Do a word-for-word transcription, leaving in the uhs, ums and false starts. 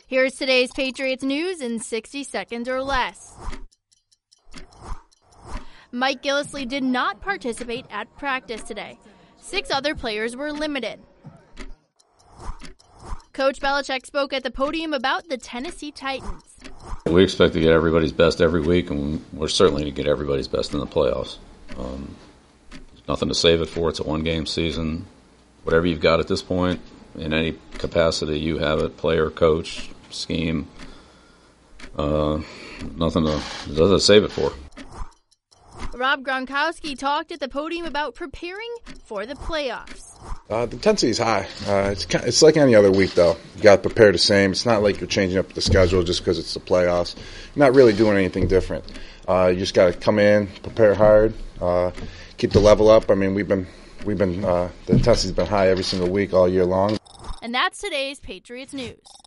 Here's today's Patriots news in sixty seconds or less. Mike Gillislee did not participate at practice today. Six other players were limited. Coach Belichick spoke at the podium about the Tennessee Titans. We expect to get everybody's best every week, and we're certainly going to get everybody's best in the playoffs. Um, there's nothing to save it for. It's a one-game season. Whatever you've got at this point, in any capacity you have it, player, coach, scheme, uh, nothing to, nothing to save it for. Rob Gronkowski talked at the podium about preparing for the playoffs. Uh, the intensity is high. Uh, it's kind of, it's like any other week, though. You got to prepare the same. It's not like you're changing up the schedule just because it's the playoffs. You're not really doing anything different. Uh, you just got to come in, prepare hard, uh, keep the level up. I mean, we've been we've been uh, the intensity's been high every single week all year long. And that's today's Patriots news.